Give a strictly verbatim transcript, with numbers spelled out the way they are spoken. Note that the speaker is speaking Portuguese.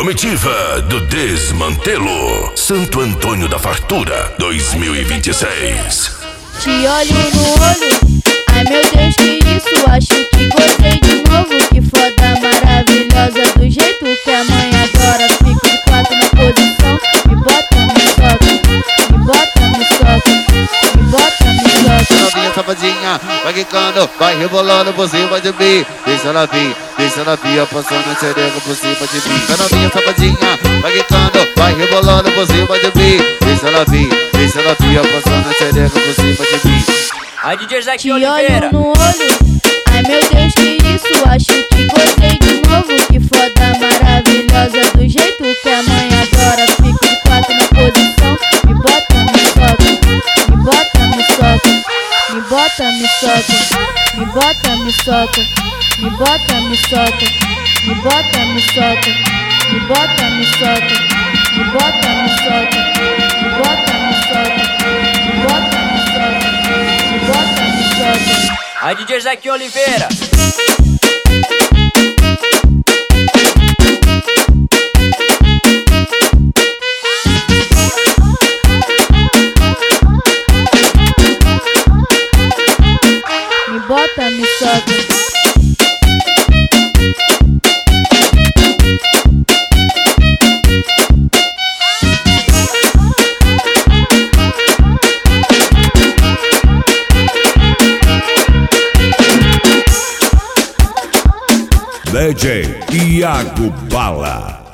comitiva do Desmantelo. Santo Antônio da Fartura dois mil e vinte e seis. Te olho no olho, ai meu Deus, que isso? Acho que gostei de novo. Que foda maravilhosa, do jeito que a mãe adora. Fico de quatro na posição, me bota, me soca, me bota, me soca, me bota, me soca. Novinha safadinha, vai quicando, vai rebolando por cima de mim. Deixa ela vir, deixa ela vir, passando a xereca por cima de mim. A novinha safadinha, vai quicando, vai rebolando por cima de mim. Deixa ela vir, deixa ela vir, passando a xereca por cima de mim. A D J Zack Te Oliveira. olho no olho, ai meu Deus, que isso? Acho que gostei de novo. Que foda maravilhosa, do jeito que a mãe adora. Fico de quatro na posição, me bota, me soca, me bota, me soca, me bota, me soca, me bota, me soca, me bota, me soca, me bota, me soca, me bota, me soca, me bota, me soca, me bota, me soca, me bota, me soca, me bota, me soca. A D J Zack Oliveira. Me bota, me soca. D J Iago Bala.